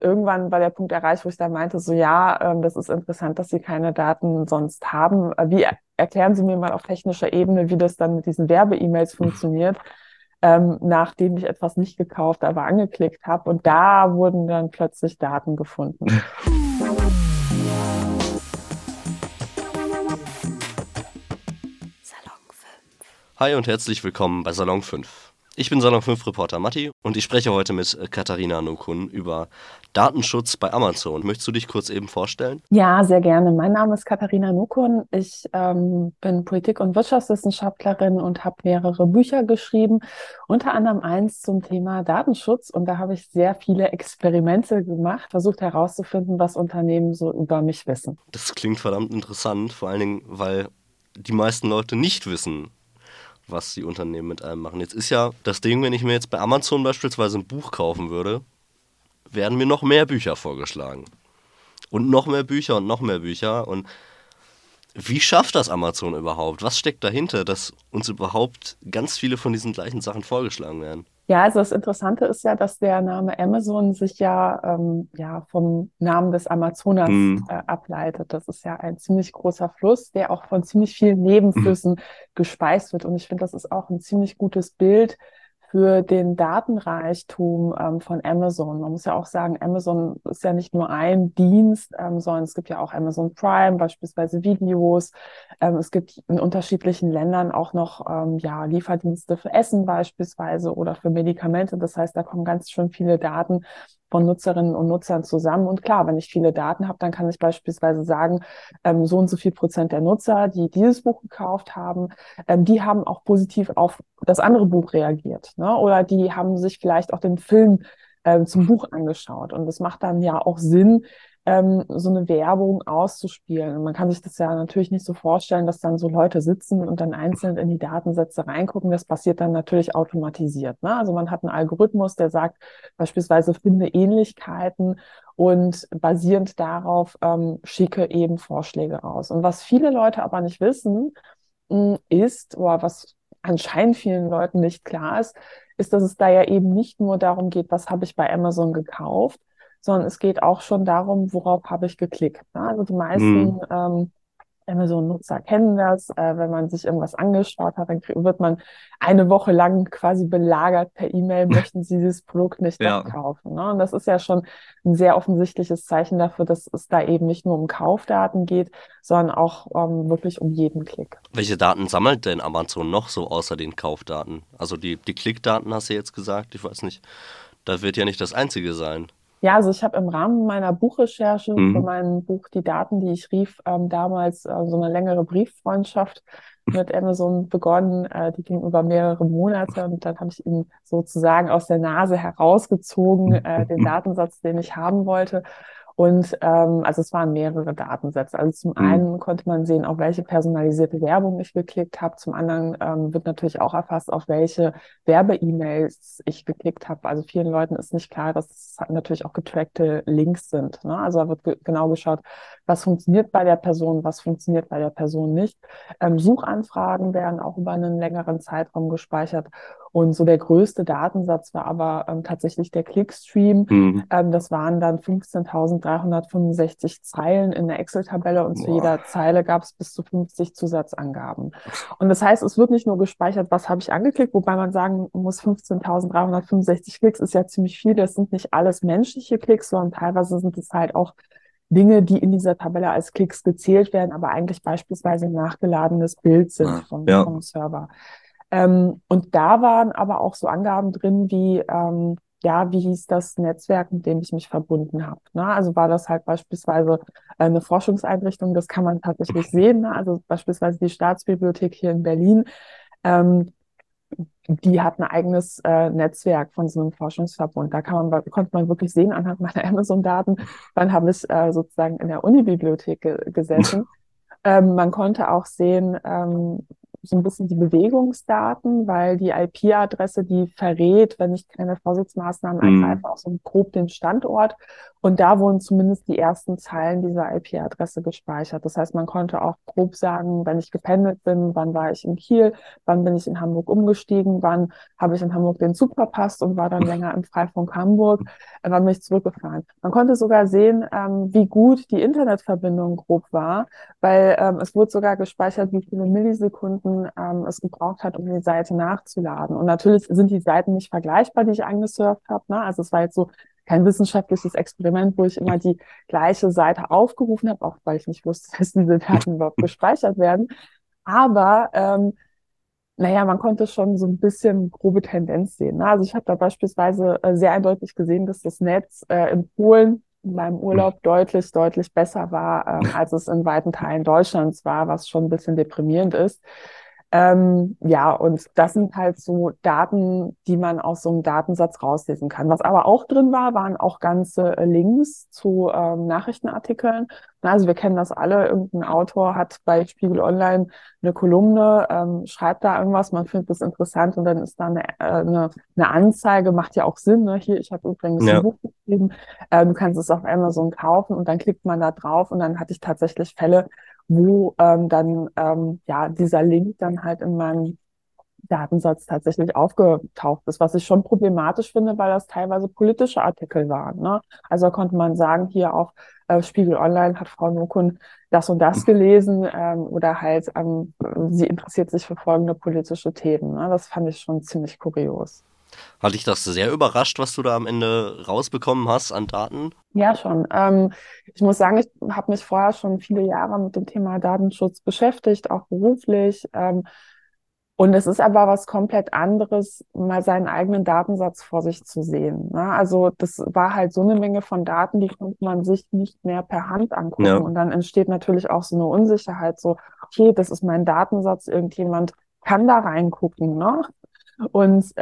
irgendwann war der Punkt erreicht, wo ich dann meinte, so ja, das ist interessant, dass Sie keine Daten sonst haben. Wie erklären Sie mir mal auf technischer Ebene, wie das dann mit diesen Werbe-E-Mails funktioniert, nachdem ich etwas nicht gekauft, aber angeklickt habe. Und da wurden dann plötzlich Daten gefunden. Hi und herzlich willkommen bei Salon 5. Ich bin Salon 5 Reporter Matti und ich spreche heute mit Katharina Nokun über Datenschutz bei Amazon. Möchtest du dich kurz eben vorstellen? Ja, sehr gerne. Mein Name ist Katharina Nukun. Ich bin Politik- und Wirtschaftswissenschaftlerin und habe mehrere Bücher geschrieben, unter anderem eins zum Thema Datenschutz. Und da habe ich sehr viele Experimente gemacht, versucht herauszufinden, was Unternehmen so über mich wissen. Das klingt verdammt interessant, vor allen Dingen, weil die meisten Leute nicht wissen, was die Unternehmen mit einem machen. Jetzt ist ja das Ding, wenn ich mir jetzt bei Amazon beispielsweise ein Buch kaufen würde, werden mir noch mehr Bücher vorgeschlagen. Und noch mehr Bücher und noch mehr Bücher. Und wie schafft das Amazon überhaupt? Was steckt dahinter, dass uns überhaupt ganz viele von diesen gleichen Sachen vorgeschlagen werden? Ja, also das Interessante ist ja, dass der Name Amazon sich ja vom Namen des Amazonas Hm. ableitet. Das ist ja ein ziemlich großer Fluss, der auch von ziemlich vielen Nebenflüssen gespeist wird. Und ich finde, das ist auch ein ziemlich gutes Bild für den Datenreichtum von Amazon. Man muss ja auch sagen, Amazon ist ja nicht nur ein Dienst, sondern es gibt ja auch Amazon Prime, beispielsweise Videos. Es gibt in unterschiedlichen Ländern auch noch ja, Lieferdienste für Essen beispielsweise oder für Medikamente. Das heißt, da kommen ganz schön viele Daten von Nutzerinnen und Nutzern zusammen. Und klar, wenn ich viele Daten habe, dann kann ich beispielsweise sagen, so und so viel Prozent der Nutzer, die dieses Buch gekauft haben, die haben auch positiv auf das andere Buch reagiert, ne? Oder die haben sich vielleicht auch den Film zum Buch angeschaut. Und es macht dann ja auch Sinn, so eine Werbung auszuspielen. Und man kann sich das ja natürlich nicht so vorstellen, dass dann so Leute sitzen und dann einzeln in die Datensätze reingucken. Das passiert dann natürlich automatisiert, ne? Also man hat einen Algorithmus, der sagt beispielsweise, finde Ähnlichkeiten und basierend darauf schicke eben Vorschläge raus. Und was viele Leute aber nicht wissen, ist, oder was anscheinend vielen Leuten nicht klar ist, ist, dass es da ja eben nicht nur darum geht, was habe ich bei Amazon gekauft, sondern es geht auch schon darum, worauf habe ich geklickt. Ne? Also die Hm. meisten Amazon-Nutzer kennen das. Wenn man sich irgendwas angeschaut hat, dann wird man eine Woche lang quasi belagert per E-Mail, möchten Sie dieses Produkt nicht doch Ja. kaufen. Ne? Und das ist ja schon ein sehr offensichtliches Zeichen dafür, dass es da eben nicht nur um Kaufdaten geht, sondern auch wirklich um jeden Klick. Welche Daten sammelt denn Amazon noch so außer den Kaufdaten? Also die Klickdaten hast du jetzt gesagt, ich weiß nicht, das wird ja nicht das einzige sein. Ja, also ich habe im Rahmen meiner Buchrecherche für Mhm. mein Buch Die Daten, die ich rief, damals so eine längere Brieffreundschaft mit Amazon begonnen. Die ging über mehrere Monate und dann habe ich ihn sozusagen aus der Nase herausgezogen, den Datensatz, den ich haben wollte. Und also es waren mehrere Datensätze. Also zum Mhm. einen konnte man sehen, auf welche personalisierte Werbung ich geklickt habe. Zum anderen wird natürlich auch erfasst, auf welche Werbe-E-Mails ich geklickt habe. Also vielen Leuten ist nicht klar, dass es natürlich auch getrackte Links sind. Ne? Also da wird genau geschaut, was funktioniert bei der Person, was funktioniert bei der Person nicht. Suchanfragen werden auch über einen längeren Zeitraum gespeichert. Und so der größte Datensatz war aber tatsächlich der Clickstream. Mhm. Das waren dann 15.365 Zeilen in der Excel-Tabelle und zu Boah. jeder Zeile gab es bis zu 50 Zusatzangaben. Und das heißt, es wird nicht nur gespeichert, was habe ich angeklickt, wobei man sagen muss, 15.365 Klicks ist ja ziemlich viel. Das sind nicht alles menschliche Klicks, sondern teilweise sind es halt auch Dinge, die in dieser Tabelle als Klicks gezählt werden, aber eigentlich beispielsweise ein nachgeladenes Bild sind Ja. vom Server. Und da waren aber auch so Angaben drin wie, ja, wie hieß das Netzwerk, mit dem ich mich verbunden habe. Ne? Also war das halt beispielsweise eine Forschungseinrichtung, das kann man tatsächlich sehen. Ne? Also beispielsweise die Staatsbibliothek hier in Berlin, ähm, die hat ein eigenes Netzwerk von so einem Forschungsverbund. Da konnte man wirklich sehen anhand meiner Amazon-Daten, wann habe ich sozusagen in der Unibibliothek gesessen. Man konnte auch sehen, so ein bisschen die Bewegungsdaten, weil die IP-Adresse, die verrät, wenn ich keine Vorsichtsmaßnahmen ergreife, auch so grob den Standort. Und da wurden zumindest die ersten Zeilen dieser IP-Adresse gespeichert. Das heißt, man konnte auch grob sagen, wenn ich gependelt bin, wann war ich in Kiel, wann bin ich in Hamburg umgestiegen, wann habe ich in Hamburg den Zug verpasst und war dann länger im Freifunk Hamburg, wann bin ich zurückgefahren. Man konnte sogar sehen, wie gut die Internetverbindung grob war, weil es wurde sogar gespeichert, wie viele Millisekunden es gebraucht hat, um die Seite nachzuladen. Und natürlich sind die Seiten nicht vergleichbar, die ich angesurft habe. Ne? Also es war jetzt so kein wissenschaftliches Experiment, wo ich immer die gleiche Seite aufgerufen habe, auch weil ich nicht wusste, dass diese Daten überhaupt gespeichert werden. Aber naja, man konnte schon so ein bisschen grobe Tendenz sehen. Ne? Also ich habe da beispielsweise sehr eindeutig gesehen, dass das Netz in Polen in meinem Urlaub deutlich, deutlich besser war, als es in weiten Teilen Deutschlands war, was schon ein bisschen deprimierend ist. Ja, und das sind halt so Daten, die man aus so einem Datensatz rauslesen kann. Was aber auch drin war, waren auch ganze Links zu Nachrichtenartikeln. Also wir kennen das alle. Irgendein Autor hat bei Spiegel Online eine Kolumne, schreibt da irgendwas, man findet das interessant und dann ist da eine Anzeige, macht ja auch Sinn. Ne? Hier, ich habe übrigens ein Ja. Buch geschrieben, du kannst es auf Amazon kaufen und dann klickt man da drauf und dann hatte ich tatsächlich Fälle, wo dann ja dieser Link dann halt in meinem Datensatz tatsächlich aufgetaucht ist, was ich schon problematisch finde, weil das teilweise politische Artikel waren. Ne? Also da konnte man sagen, hier auf Spiegel Online hat Frau Nokun das und das gelesen oder halt sie interessiert sich für folgende politische Themen. Ne? Das fand ich schon ziemlich kurios. Hat dich das sehr überrascht, was du da am Ende rausbekommen hast an Daten? Ja, schon. Ich muss sagen, ich habe mich vorher schon viele Jahre mit dem Thema Datenschutz beschäftigt, auch beruflich. Und es ist aber was komplett anderes, mal seinen eigenen Datensatz vor sich zu sehen. Ne? Also das war halt so eine Menge von Daten, die konnte man sich nicht mehr per Hand angucken. Ja. Und dann entsteht natürlich auch so eine Unsicherheit, so, okay, das ist mein Datensatz, irgendjemand kann da reingucken, ne? Und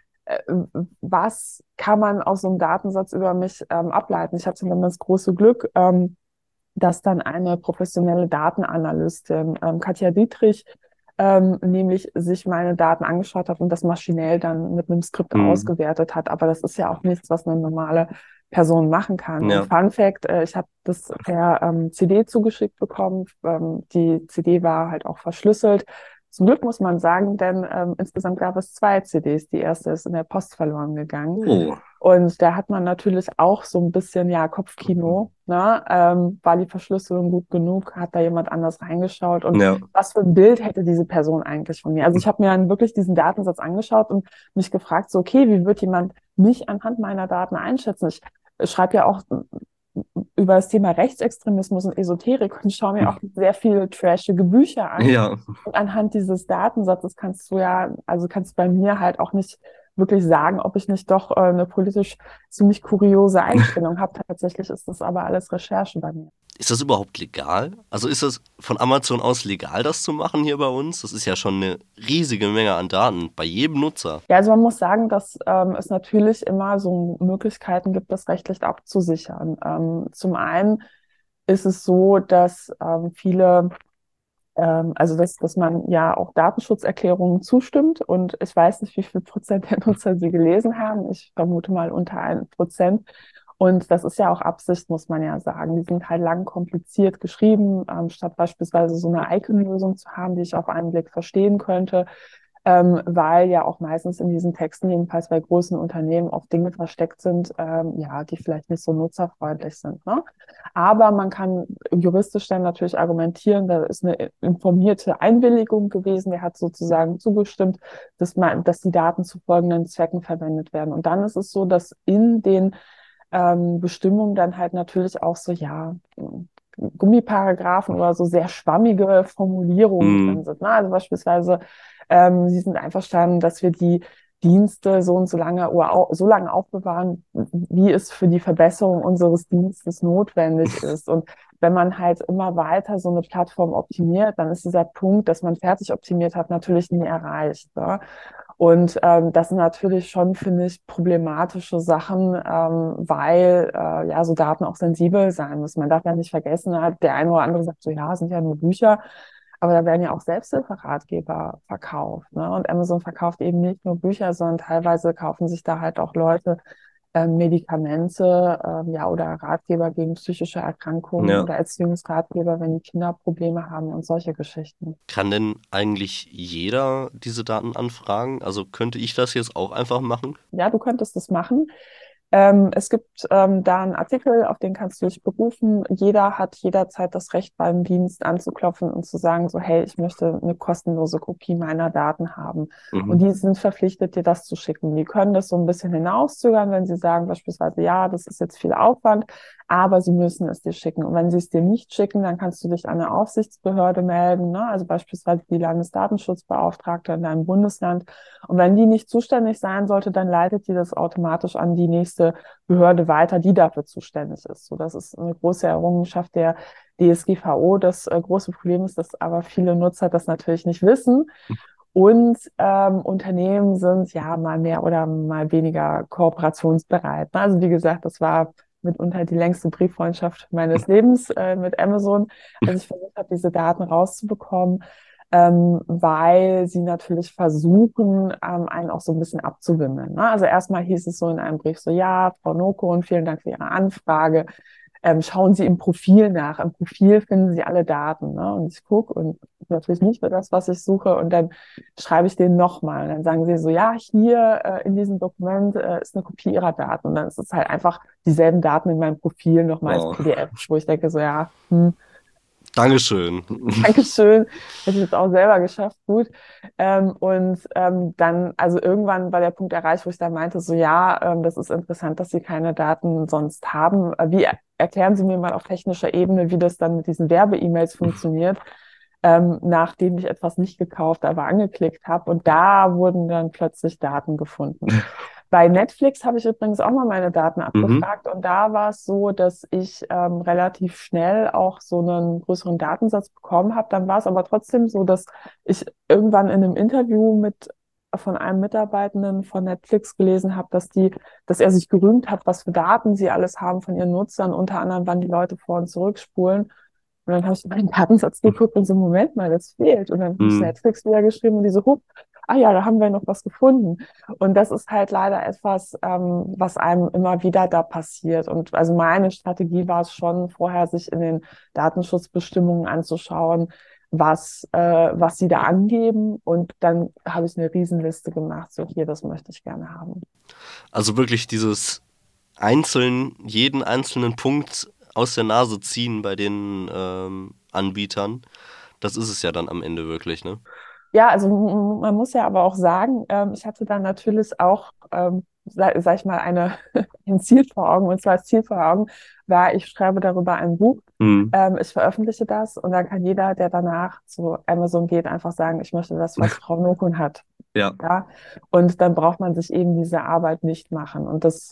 was kann man aus so einem Datensatz über mich ableiten? Ich hatte dann das große Glück, dass dann eine professionelle Datenanalystin, Katja Dietrich, nämlich sich meine Daten angeschaut hat und das maschinell dann mit einem Skript Hm. ausgewertet hat. Aber das ist ja auch nichts, was eine normale Person machen kann. Und Ja. Fun Fact, ich habe das per CD zugeschickt bekommen. Die CD war halt auch verschlüsselt. Zum Glück muss man sagen, denn insgesamt gab es 2 CDs. Die erste ist in der Post verloren gegangen. Oh. Und da hat man natürlich auch so ein bisschen, ja, Kopfkino, ne? War die Verschlüsselung gut genug? Hat da jemand anders reingeschaut? Und Ja. was für ein Bild hätte diese Person eigentlich von mir? Also ich habe mir dann wirklich diesen Datensatz angeschaut und mich gefragt, so, okay, wie wird jemand mich anhand meiner Daten einschätzen? Ich schreibe ja auch über das Thema Rechtsextremismus und Esoterik und schaue mir auch sehr viele trashige Bücher an. Ja. Und anhand dieses Datensatzes kannst du ja, also kannst du bei mir halt auch nicht wirklich sagen, ob ich nicht doch eine politisch ziemlich kuriose Einstellung habe. Tatsächlich ist das aber alles Recherche bei mir. Ist das überhaupt legal? Also ist das von Amazon aus legal, das zu machen hier bei uns? Das ist ja schon eine riesige Menge an Daten bei jedem Nutzer. Ja, also man muss sagen, dass es natürlich immer so Möglichkeiten gibt, das rechtlich abzusichern. Zum einen ist es so, dass viele also dass man ja auch Datenschutzerklärungen zustimmt und ich weiß nicht, wie viel Prozent der Nutzer sie gelesen haben. Ich vermute mal unter 1%. Und das ist ja auch Absicht, muss man ja sagen. Die sind halt lang kompliziert geschrieben, statt beispielsweise so eine Icon-Lösung zu haben, die ich auf einen Blick verstehen könnte, weil ja auch meistens in diesen Texten, jedenfalls bei großen Unternehmen, oft Dinge versteckt sind, ja, die vielleicht nicht so nutzerfreundlich sind. Ne? Aber man kann juristisch dann natürlich argumentieren, da ist eine informierte Einwilligung gewesen, der hat sozusagen zugestimmt, dass die Daten zu folgenden Zwecken verwendet werden. Und dann ist es so, dass in den Bestimmungen dann halt natürlich auch so, ja, Gummiparagraphen oder so sehr schwammige Formulierungen drin sind. Ne? Also beispielsweise, sie sind einverstanden, dass wir die Dienste so und so lange oder so lange aufbewahren, wie es für die Verbesserung unseres Dienstes notwendig ist. Und wenn man halt immer weiter so eine Plattform optimiert, dann ist dieser Punkt, dass man fertig optimiert hat, natürlich nie erreicht. Ne? Und das sind natürlich schon, finde ich, problematische Sachen, weil ja so Daten auch sensibel sein müssen. Man darf ja nicht vergessen, der eine oder andere sagt so, ja, sind ja nur Bücher. Aber da werden ja auch Selbsthilferatgeber verkauft, ne? Und Amazon verkauft eben nicht nur Bücher, sondern teilweise kaufen sich da halt auch Leute Medikamente, ja, oder Ratgeber gegen psychische Erkrankungen Ja. oder Erziehungsratgeber, wenn die Kinder Probleme haben und solche Geschichten. Kann denn eigentlich jeder diese Daten anfragen? Also könnte ich das jetzt auch einfach machen? Ja, du könntest das machen. Es gibt da einen Artikel, auf den kannst du dich berufen. Jeder hat jederzeit das Recht, beim Dienst anzuklopfen und zu sagen, so, hey, ich möchte eine kostenlose Kopie meiner Daten haben. Und Mhm. die sind verpflichtet, dir das zu schicken. Die können das so ein bisschen hinauszögern, wenn sie sagen beispielsweise, ja, das ist jetzt viel Aufwand, aber sie müssen es dir schicken. Und wenn sie es dir nicht schicken, dann kannst du dich an eine Aufsichtsbehörde melden, ne? Also beispielsweise die Landesdatenschutzbeauftragte in deinem Bundesland. Und wenn die nicht zuständig sein sollte, dann leitet die das automatisch an die nächste Behörde weiter, die dafür zuständig ist. So, das ist eine große Errungenschaft der DSGVO. Das große Problem ist, dass aber viele Nutzer das natürlich nicht wissen. Und Unternehmen sind ja mal mehr oder mal weniger kooperationsbereit. Ne? Also wie gesagt, das war mitunter die längste Brieffreundschaft meines Lebens mit Amazon, als ich versucht habe, diese Daten rauszubekommen, weil sie natürlich versuchen, einen auch so ein bisschen abzuwimmeln. Ne? Also erstmal hieß es so in einem Brief so, ja, Frau Noko, vielen Dank für Ihre Anfrage. Schauen Sie im Profil nach. Im Profil finden Sie alle Daten. Ne? Und ich gucke und natürlich nicht für das, was ich suche. Und dann schreibe ich denen nochmal. Und dann sagen sie so, ja, hier in diesem Dokument ist eine Kopie Ihrer Daten. Und dann ist es halt einfach dieselben Daten in meinem Profil nochmal als Wow. PDF, wo ich denke so, ja, Dankeschön. Dankeschön. Hätte ich jetzt auch selber geschafft, gut. Dann, also irgendwann war der Punkt erreicht, wo ich dann meinte, so ja, das ist interessant, dass Sie keine Daten sonst haben. Wie erklären Sie mir mal auf technischer Ebene, wie das dann mit diesen Werbe-E-Mails funktioniert, nachdem ich etwas nicht gekauft, aber angeklickt habe. Und da wurden dann plötzlich Daten gefunden. Bei Netflix habe ich übrigens auch mal meine Daten Mhm. abgefragt und da war es so, dass ich relativ schnell auch so einen größeren Datensatz bekommen habe. Dann war es aber trotzdem so, dass ich irgendwann in einem Interview mit von einem Mitarbeitenden von Netflix gelesen habe, dass er sich gerühmt hat, was für Daten sie alles haben von ihren Nutzern, unter anderem, wann die Leute vor und zurückspulen. Und dann habe ich meinen Datensatz geguckt und so, Moment mal, das fehlt. Und dann habe ich Mhm. Netflix wieder geschrieben und die so, hup, ah ja, da haben wir noch was gefunden. Und das ist halt leider etwas, was einem immer wieder da passiert. Und also meine Strategie war es schon, vorher sich in den Datenschutzbestimmungen anzuschauen, was sie da angeben. Und dann habe ich eine Riesenliste gemacht, so hier, das möchte ich gerne haben. Also wirklich dieses jeden einzelnen Punkt aus der Nase ziehen bei den Anbietern. Das ist es ja dann am Ende wirklich, ne? Ja, also man muss ja aber auch sagen, ich hatte dann natürlich auch, sag ich mal, ein Ziel vor Augen. Und zwar das Ziel vor Augen war, ich schreibe darüber ein Buch, Mhm. ich veröffentliche das und dann kann jeder, der danach zu Amazon geht, einfach sagen, ich möchte das, was Frau Nokun hat. Ja. Ja, und dann braucht man sich eben diese Arbeit nicht machen. Und das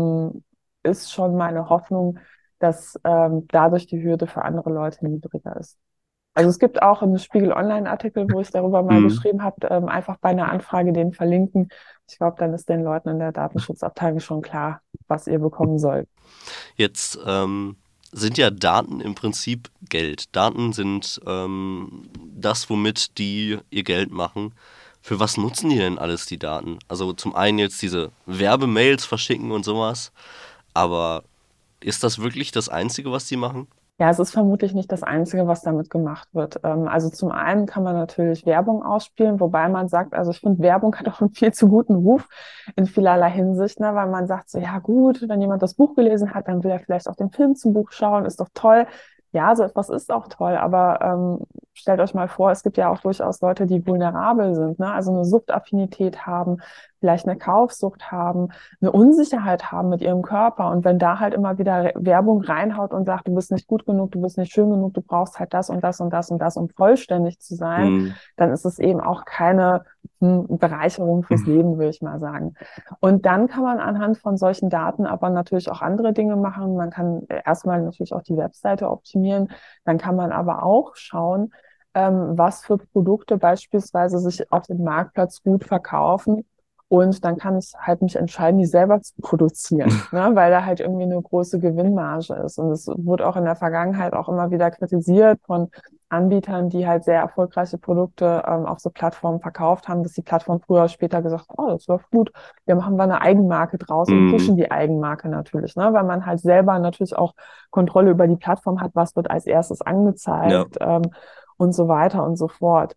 ist schon meine Hoffnung, dass dadurch die Hürde für andere Leute niedriger ist. Also es gibt auch einen Spiegel Online-Artikel, wo ich darüber mal Mhm. geschrieben habe, einfach bei einer Anfrage den verlinken. Ich glaube, dann ist den Leuten in der Datenschutzabteilung schon klar, was ihr bekommen sollt. Jetzt sind ja Daten im Prinzip Geld. Daten sind das, womit die ihr Geld machen. Für was nutzen die denn alles, die Daten? Also zum einen jetzt diese Werbemails verschicken und sowas, aber ist das wirklich das Einzige, was die machen? Ja, es ist vermutlich nicht das Einzige, was damit gemacht wird. Also zum einen kann man natürlich Werbung ausspielen, wobei man sagt, also ich finde, Werbung hat auch einen viel zu guten Ruf in vielerlei Hinsicht, ne? Weil man sagt so, ja gut, wenn jemand das Buch gelesen hat, dann will er vielleicht auch den Film zum Buch schauen, ist doch toll. Ja, so etwas ist auch toll, aber stellt euch mal vor, es gibt ja auch durchaus Leute, die vulnerabel sind, ne? Also eine Suchtaffinität haben, vielleicht eine Kaufsucht haben, eine Unsicherheit haben mit ihrem Körper. Und wenn da halt immer wieder Werbung reinhaut und sagt, du bist nicht gut genug, du bist nicht schön genug, du brauchst halt das und das und das und das, um vollständig zu sein, Mhm. dann ist es eben auch keine Bereicherung fürs Leben, würde ich mal sagen. Und dann kann man anhand von solchen Daten aber natürlich auch andere Dinge machen. Man kann erstmal natürlich auch die Webseite optimieren. Dann kann man aber auch schauen, was für Produkte beispielsweise sich auf dem Marktplatz gut verkaufen. Und dann kann ich halt mich entscheiden, die selber zu produzieren, ne? Weil da halt irgendwie eine große Gewinnmarge ist. Und es wurde auch in der Vergangenheit auch immer wieder kritisiert von Anbietern, die halt sehr erfolgreiche Produkte auf so Plattformen verkauft haben, dass die Plattform früher oder später gesagt hat, oh, das läuft gut, wir machen mal eine Eigenmarke draus und Mhm. pushen die Eigenmarke natürlich, ne? Weil man halt selber natürlich auch Kontrolle über die Plattform hat, was wird als erstes Ja. angezeigt und so weiter und so fort.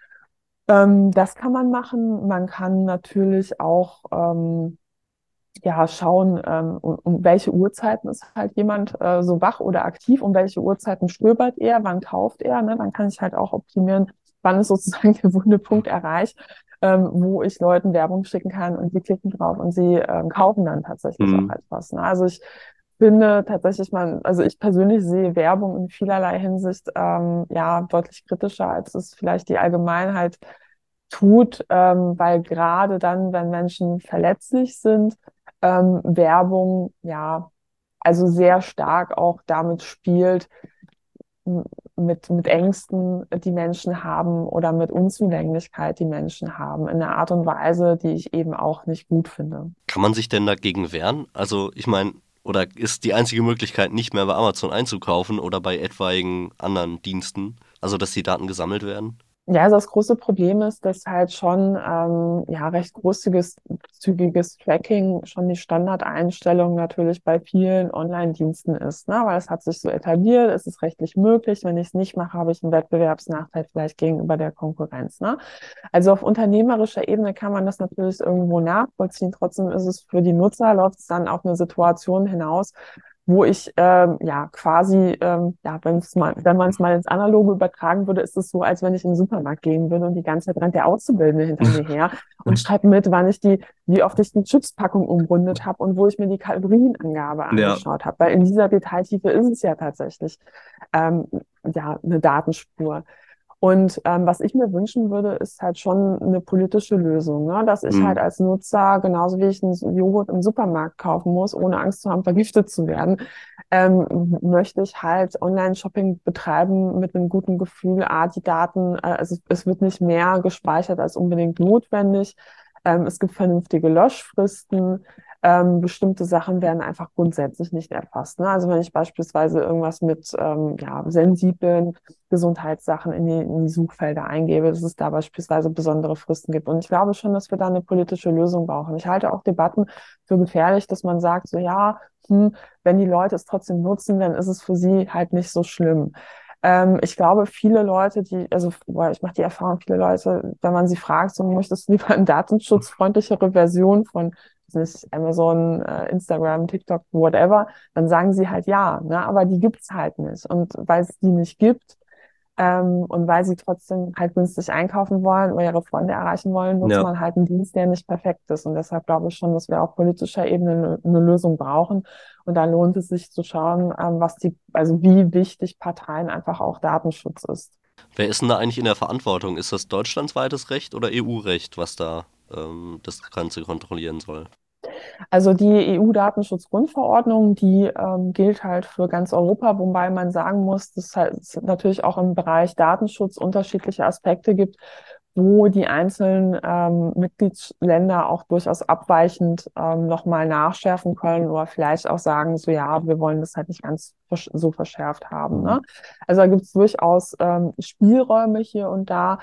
Das kann man machen. Man kann natürlich auch ja, schauen, um welche Uhrzeiten ist halt jemand so wach oder aktiv, um welche Uhrzeiten stöbert er, wann kauft er, ne? Dann kann ich halt auch optimieren, wann ist sozusagen der Wundepunkt erreicht, wo ich Leuten Werbung schicken kann und die klicken drauf und sie kaufen dann tatsächlich auch Mhm. etwas. Ne? Also ich finde tatsächlich, also ich persönlich sehe Werbung in vielerlei Hinsicht ja deutlich kritischer, als es vielleicht die Allgemeinheit tut, weil gerade dann, wenn Menschen verletzlich sind, Werbung ja also sehr stark auch damit spielt, mit Ängsten, die Menschen haben oder mit Unzulänglichkeit, die Menschen haben, in einer Art und Weise, die ich eben auch nicht gut finde. Kann man sich denn dagegen wehren? Also ich meine, oder ist die einzige Möglichkeit, nicht mehr bei Amazon einzukaufen oder bei etwaigen anderen Diensten? Also dass die Daten gesammelt werden? Ja, also das große Problem ist, dass halt schon ja recht großzügiges zügiges Tracking schon die Standardeinstellung natürlich bei vielen Online-Diensten ist, ne? Weil es hat sich so etabliert, es ist rechtlich möglich. Wenn ich es nicht mache, habe ich einen Wettbewerbsnachteil vielleicht gegenüber der Konkurrenz, ne? Also auf unternehmerischer Ebene kann man das natürlich irgendwo nachvollziehen. Trotzdem ist es für die Nutzer, läuft es dann auf eine Situation hinaus, wo ich ja quasi, ja, wenn man es mal ins Analoge übertragen würde, ist es so, als wenn ich in den Supermarkt gehen würde und die ganze Zeit rennt der Auszubildende hinter mir her und schreibt mit, wie oft ich die Chipspackung umrundet habe und wo ich mir die Kalorienangabe Ja. angeschaut habe. Weil in dieser Detailtiefe ist es ja tatsächlich ähm, ja eine Datenspur. Und was ich mir wünschen würde, ist halt schon eine politische Lösung, ne? Dass ich halt Mhm. als Nutzer, genauso wie ich einen Joghurt im Supermarkt kaufen muss, ohne Angst zu haben, vergiftet zu werden, möchte ich halt Online-Shopping betreiben mit einem guten Gefühl. Die Daten, also es wird nicht mehr gespeichert als unbedingt notwendig. Es gibt vernünftige Löschfristen. Bestimmte Sachen werden einfach grundsätzlich nicht erfasst. Ne? Also wenn ich beispielsweise irgendwas mit ja, sensiblen Gesundheitssachen in die Suchfelder eingebe, dass es da beispielsweise besondere Fristen gibt. Und ich glaube schon, dass wir da eine politische Lösung brauchen. Ich halte auch Debatten für gefährlich, dass man sagt, so ja, wenn die Leute es trotzdem nutzen, dann ist es für sie halt nicht so schlimm. Ich glaube, viele Leute, ich mache die Erfahrung, viele Leute, wenn man sie fragt, so möchtest du lieber eine datenschutzfreundlichere Version von weiß nicht, Amazon, Instagram, TikTok, whatever, dann sagen sie halt ja, ne? Aber die gibt's halt nicht. Und weil es die nicht gibt, und weil sie trotzdem halt günstig einkaufen wollen oder ihre Freunde erreichen wollen, nutzt Ja. man halt einen Dienst, der nicht perfekt ist. Und deshalb glaube ich schon, dass wir auf politischer Ebene eine Lösung brauchen. Und da lohnt es sich zu schauen, also wie wichtig Parteien einfach auch Datenschutz ist. Wer ist denn da eigentlich in der Verantwortung? Ist das deutschlandweites Recht oder EU-Recht, was da das Ganze kontrollieren soll? Also die EU-Datenschutzgrundverordnung, die gilt halt für ganz Europa, wobei man sagen muss, dass halt es natürlich auch im Bereich Datenschutz unterschiedliche Aspekte gibt, wo die einzelnen Mitgliedsländer auch durchaus abweichend nochmal nachschärfen können oder vielleicht auch sagen, so ja, wir wollen das halt nicht ganz so verschärft haben. Ne? Also da gibt es durchaus Spielräume hier und da.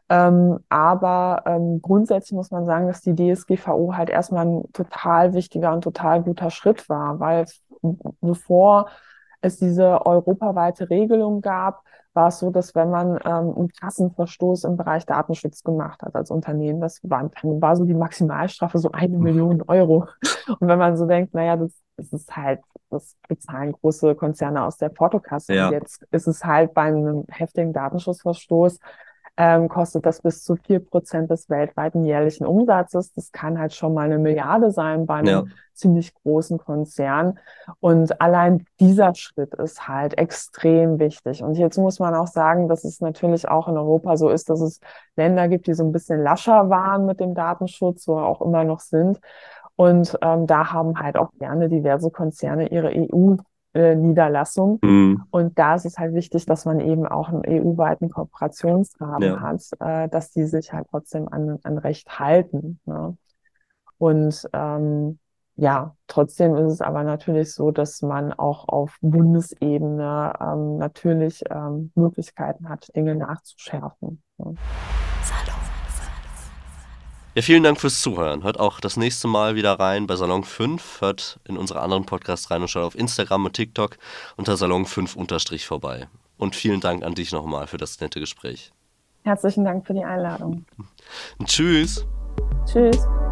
Aber grundsätzlich muss man sagen, dass die DSGVO halt erstmal ein total wichtiger und total guter Schritt war, weil bevor es diese europaweite Regelung gab, war es so, dass wenn man einen krassen Verstoß im Bereich Datenschutz gemacht hat als Unternehmen, war so die Maximalstrafe so 1 Million Euro. Und wenn man so denkt, naja, das ist halt, das bezahlen große Konzerne aus der Portokasse. Und Ja. jetzt ist es halt bei einem heftigen Datenschutzverstoß kostet das bis zu 4% des weltweiten jährlichen Umsatzes. Das kann halt schon mal 1 Milliarde sein bei Ja. einem ziemlich großen Konzern. Und allein dieser Schritt ist halt extrem wichtig. Und jetzt muss man auch sagen, dass es natürlich auch in Europa so ist, dass es Länder gibt, die so ein bisschen lascher waren mit dem Datenschutz, oder auch immer noch sind. Und da haben halt auch gerne diverse Konzerne ihre EU-Niederlassung. Mhm. Und da ist es halt wichtig, dass man eben auch einen EU-weiten Kooperationsrahmen Ja. hat, dass die sich halt trotzdem an Recht halten. Ne? Und Ja, trotzdem ist es aber natürlich so, dass man auch auf Bundesebene natürlich Möglichkeiten hat, Dinge nachzuschärfen. Ne? Ja, vielen Dank fürs Zuhören. Hört auch das nächste Mal wieder rein bei Salon 5. Hört in unsere anderen Podcasts rein und schaut auf Instagram und TikTok unter Salon 5 unterstrich vorbei. Und vielen Dank an dich nochmal für das nette Gespräch. Herzlichen Dank für die Einladung. Und tschüss. Tschüss.